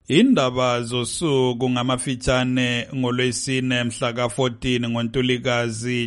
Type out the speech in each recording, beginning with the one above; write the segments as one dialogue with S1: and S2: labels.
S1: Indaba zosuku ngamafitshane ngolwesine mhla ka-14 ngoNtulikazi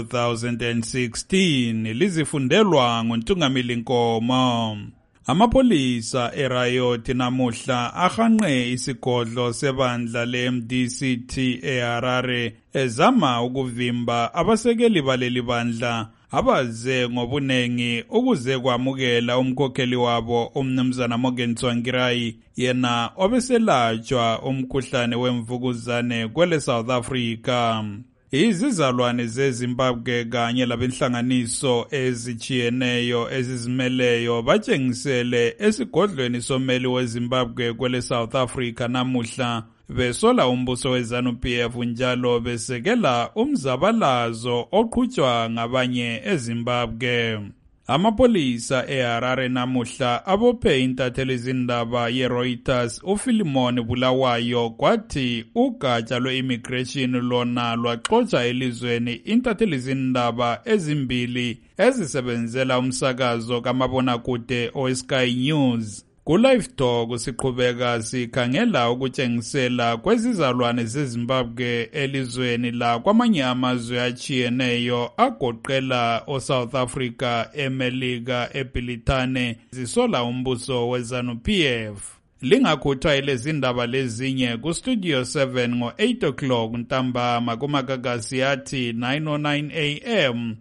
S1: 2016 lizifundelwa nguNtungamili Nkomo. Amapolisa eRayoti namuhla ahanqe isigodlo sebandla le-MDCT eHarare ezama ukuvimba abasekeli baleli bandla abaze ngobunengi ukuze kwamukela umkhokheli wabo umnumzana Morgan Tsvangirai yena obeselatshwa umkhuhlane wemvukuzane kwele South Africa. Izizalwane zeZimbabwe kanye labenhlanganiso ezichiyeneyo ezizimeleyo batshengisele esigodlweni someli weZimbabwe kwele South Africa namuhla besola umbuso weZANU-PF njalo besekela umzabalazo oqhutshwa ngabanye eZimbabwe. Amapolisa eHarare namuhla abophe intatheli izindaba yeReuters uPhilimon Bulawayo kwathi ugatsha lwe-immigration lona lwaxotsha elizweni intatheli izindaba ezimbili ezisebenzela umsakazo kamabonakude oSky News. Ku-Live Talk siqhubeka sikhangela ukutshengisela kwezizalwane zeZimbabwe elizweni la kwamanye amazwe achiyeneyo agoqela oSouth Africa, eMelika, eBrithani zisola umbuso weZANU-PF. Lingakhuthwa ilezindaba lezinye kuStudio 7 ngo-8 o'clock ntambama kumakakasi athi 9:09 AM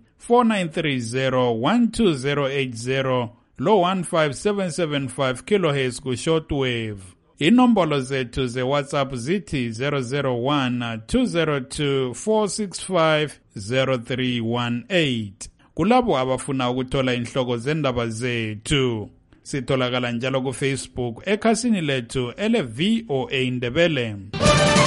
S1: 4930-12080 lo 15775 kHz ku shortwave. Inombolo zethu ze WhatsApp zithi 001-202-465-0318. Kulabo abafuna ukuthola inhloko zendaba zethu. Sitholakala njalo ku Facebook ekhasini lethu ele VOA Ndebele.